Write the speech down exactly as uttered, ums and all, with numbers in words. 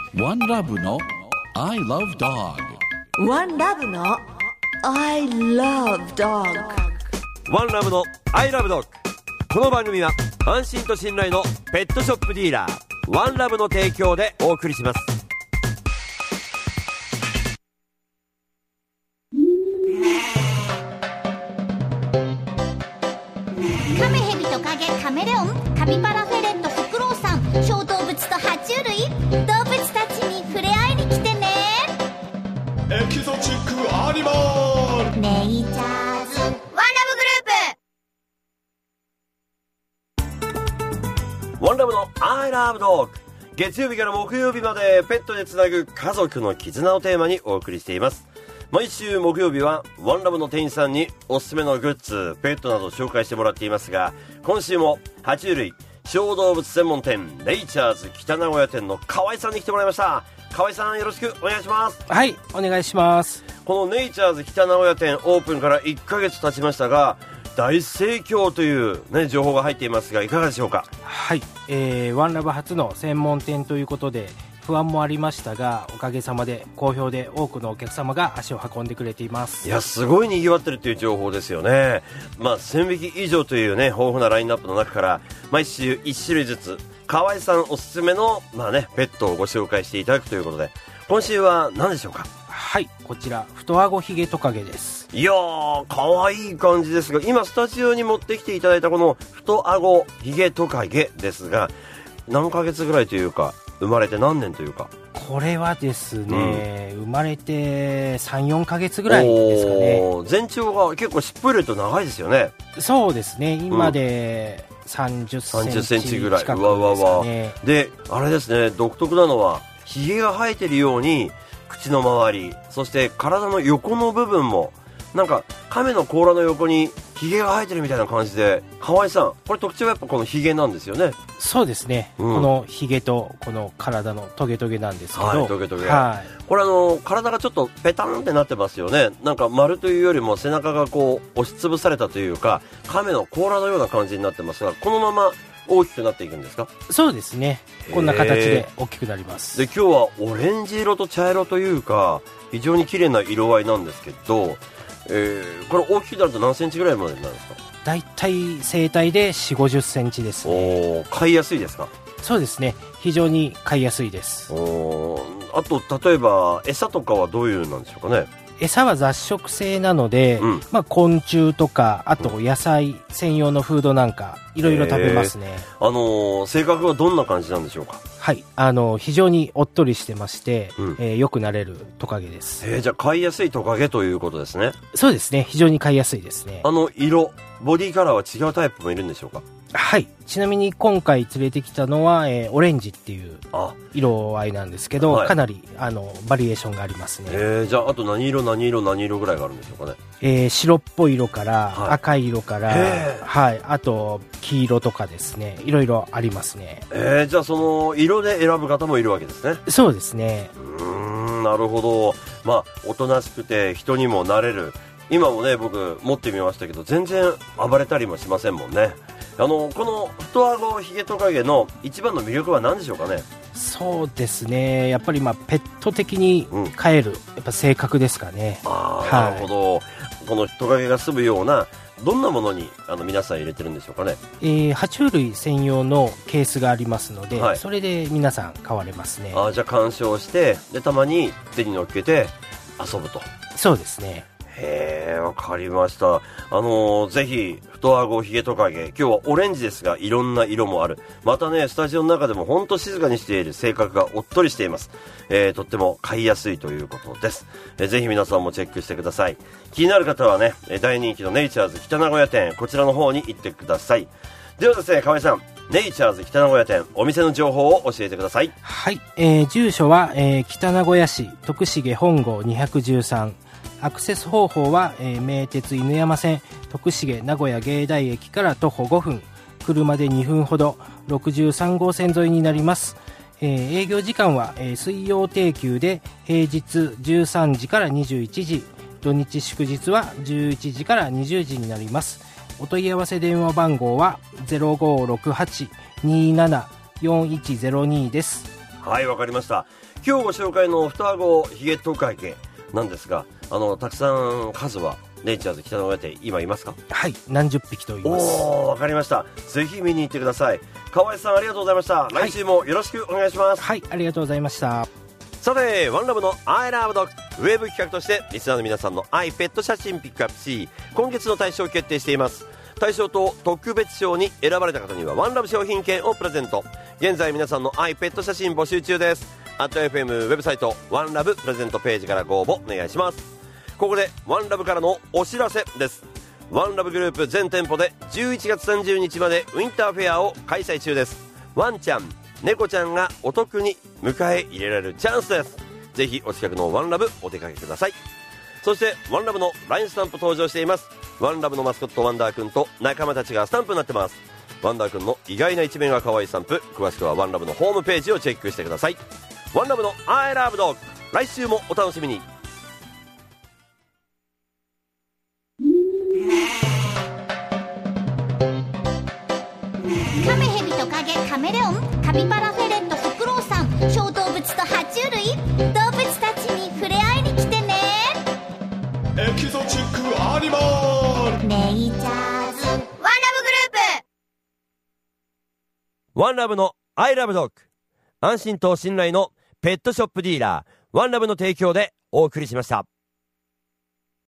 One Love の I Love Dog。 One Love の I Love Dog。 ワンラブの I Love Dog。 この番組は安心と信頼のペットショップディーラーワンラブの提供でお送りします。 カメヘビトカゲカメレオンカピバラフェレットフクロウさん小動物と爬虫類動物たちに触れ合いに来てね。 エキゾチックアニマルネイチャーズワンラブグループ。 ワンラブの I Love Dog。 月曜日から木曜日までペットでつなぐ家族の絆をテーマにお送りしています。毎週木曜日はワンラブの店員さんにおすすめのグッズペットなどを紹介してもらっていますが、今週も爬虫類小動物専門店ネイチャーズ北名古屋店の河合さんに来てもらいました。河合さん、よろしくお願いします。 はい、お願いします。 このネイチャーズ北名古屋店オープンからいっかげつ経ちましたが、大盛況という、ね、情報が入っていますが、いかがでしょうか。 はい、えー、ワンラブ初の専門店ということで不安もありましたが、おかげさまで好評で多くのお客様が足を運んでくれています。 いや、すごい賑わってるという情報ですよね。まあ、せんびき以上というね豊富なラインナップの中から毎週いち種類ずつ河合さんおすすめの、まあね、ペットをご紹介していただくということで、今週は何でしょうか。 はい、こちら太あごひげトカゲです。 いやー、かわいい感じですが、今スタジオに持ってきていただいたこの太あごひげトカゲですが、何ヶ月ぐらいというか、生まれて何年というか。 これはですね、うん、生まれて さん,よん ヶ月ぐらいですかね。 全長が結構しっぽりと長いですよね。 そうですね、今でさんじゅっセンチ、 さんじゅっセンチぐらい、 近くですかね。うわうわうわ。 で、あれですね、独特なのはひげが生えてるように口の周り、そして体の横の部分もなんか亀の甲羅の横にひげが生えてるみたいな感じで、河合さん、これ特徴はやっぱこのひげなんですよね。 そうですね、うん、このひげとこの体のトゲトゲなんですけど、 はい、トゲトゲ、 はい、 これあの体がちょっとペタンってなってますよね。なんか丸というよりも背中がこう押しつぶされたというか、亀の甲羅のような感じになってますが、このまま大きくなっていくんですか。 そうですね、こんな形で大きくなります。 で、今日はオレンジ色と茶色というか非常に綺麗な色合いなんですけど、えー、これ大きくなると何センチぐらいまでになるんですか。 だいたい生体で よんじゅうごじゅっセンチですね。 お、飼いやすいですか。 そうですね、非常に飼いやすいです。 お、あと例えば餌とかはどういうなんでしょうかね。 餌は雑食性なので、うん、まあ、昆虫とかあと野菜専用のフードなんかいろいろ食べますね。 あのー、性格はどんな感じなんでしょうか。 はい、あのー、非常におっとりしてまして、うん、えー、よくなれるトカゲです。 えー、じゃあ飼いやすいトカゲということですね。 そうですね、非常に飼いやすいですね。 あの色、ボディカラーは違うタイプもいるんでしょうか。 はい、ちなみに今回連れてきたのは、えー、オレンジっていう色合いなんですけど、はい、かなりあのバリエーションがありますね。 えー、じゃああと何色何色何色ぐらいがあるんでしょうかね。 えー、白っぽい色から、はい、赤い色から、はい、あと黄色とかですね、いろいろありますね。 えー、じゃあその色で選ぶ方もいるわけですね。 そうですね。 うーん、なるほど。まあおとなしくて人にもなれる。今もね、僕持ってみましたけど全然暴れたりもしませんもんね。あのこの太あごひげトカゲの一番の魅力は何でしょうかね。 そうですね、やっぱりまあペット的に飼える、うん、やっぱ性格ですかね。 あ、はい、なるほど。このトカゲが住むようなどんなものにあの皆さん入れてるんでしょうかね。 えー、爬虫類専用のケースがありますので、はい、それで皆さん飼われますね。 あ、じゃあ鑑賞してでたまに手に乗っけて遊ぶと。 そうですね。 へー、わかりました。あのー、ぜひ太あごひげトカゲ、今日はオレンジですがいろんな色もある。またね、スタジオの中でもほんと静かにしている、性格がおっとりしています。えー、とっても飼いやすいということです。えー、ぜひ皆さんもチェックしてください。気になる方はね、大人気のネイチャーズ北名古屋店、こちらの方に行ってください。ではですね、河合さん、ネイチャーズ北名古屋店、お店の情報を教えてください。 はい、えー、住所は、えー、北名古屋市徳重本郷にひゃくじゅうさん。アクセス方法は、えー、名鉄犬山線徳重名古屋芸大駅から徒歩ごふん、車でにふんほど、ろくじゅうさん号線沿いになります。えー、営業時間は、えー、水曜定休で平日じゅうさんじからにじゅういちじ、土日祝日はじゅういちじからにじゅうじになります。お問い合わせ電話番号は ゼロごろくはちにーななよんいちゼロに です。 はい、わかりました。今日ご紹介の双子ヒゲトカゲなんですが、あのたくさん数はレンチャーズ北の上で今いますか？ はい、何十匹といます。 おー、わかりました。ぜひ見に行ってください。河合さん、ありがとうございました。来週もよろしくお願いします。 はい、ありがとうございました。 さて、ワンラブの I Love Dog ウェブ企画としてリスナーの皆さんの愛ペット写真ピックアップし、今月の大賞を決定しています。大賞と特別賞に選ばれた方にはワンラブ商品券をプレゼント。現在皆さんの愛ペット写真募集中です。アット エフエム ウェブサイトワンラブプレゼントページからご応募お願いします。ここでワンラブからのお知らせです。ワンラブグループ全店舗でじゅういちがつさんじゅうにちまでウィンターフェアを開催中です。ワンちゃん、猫ちゃんがお得に迎え入れられるチャンスです。ぜひお近くのワンラブお出かけください。そしてワンラブの ライン スタンプ登場しています。ワンラブのマスコットワンダーくんと仲間たちがスタンプになってます。ワンダーくんの意外な一面が可愛いスタンプ、詳しくはワンラブのホームページをチェックしてください。ワンラブの I Love Dog、 来週もお楽しみに。 カメヘビトカゲカメレオンカピバラフェレットフクロウさん小動物と爬虫類動物たちに触れ合いに来てね。 エキゾチックアニマルネイチャーズワンラブグループワンラブの I Love Dog、 安心と信頼のペットショップディーラーワンラブの提供でお送りしました。